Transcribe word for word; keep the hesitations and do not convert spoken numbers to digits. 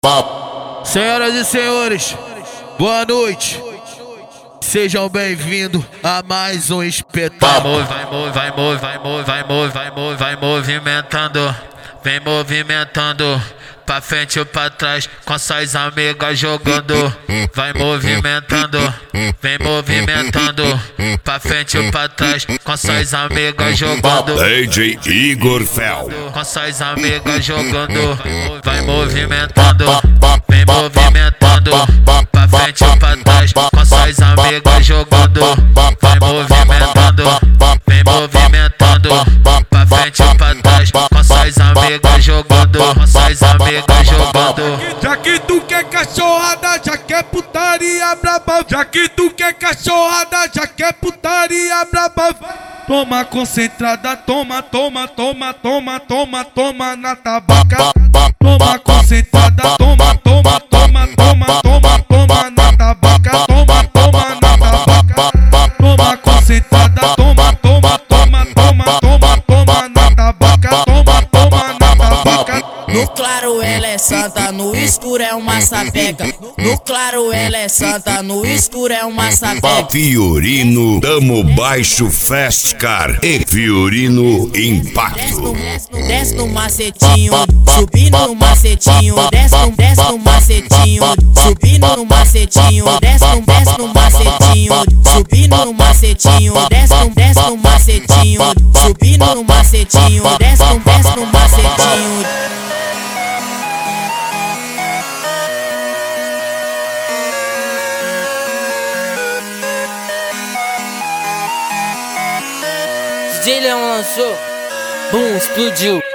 Senhoras e senhores, boa noite. Sejam bem-vindos a mais um espetáculo. Vai, vai, vai, vai, vai, vai, vai, vai, vai movimentando, vem movimentando, pra frente ou pra trás, com suas amigas jogando. Vai movimentando, vem movimentando, pra frente ou pra trás, com suas amigas jogando. D J Igor Fel. Com suas amigas jogando. Vai movimentando, vem movimentando, pra frente ou pra trás, com suas amigas jogando. Vai movimentando, vem movimentando, pra frente ou pra trás, com suas amigas jogando. Com suas amigas jogando. Já que tu quer cachorrada, já quer putaria braba. Já que tu quer cachorrada, já quer putaria braba. Toma concentrada, toma, toma, toma, toma, toma, toma na tabaca. Toma concentrada, toma, toma, toma, toma, toma, toma na tabaca. Toma, toma na tabaca. Toma concentrada, toma, toma, toma, toma, toma, toma na tabaca. Toma, toma na tabaca. No claro ela é santa, no escuro é uma sapeca. No claro ela é santa, no escuro é uma sapeca. Fiorino, Tamo Baixo Fast Car e Fiorino Impacto. Desce no macetinho, subindo no macetinho. Desce no, desce no macetinho, subindo no macetinho. Desce no, desce no macetinho, subindo no macetinho. Desce no, desce no macetinho, subindo no macetinho. Desce no, desce no macetinho. D J Leão lançou, bum, explodiu.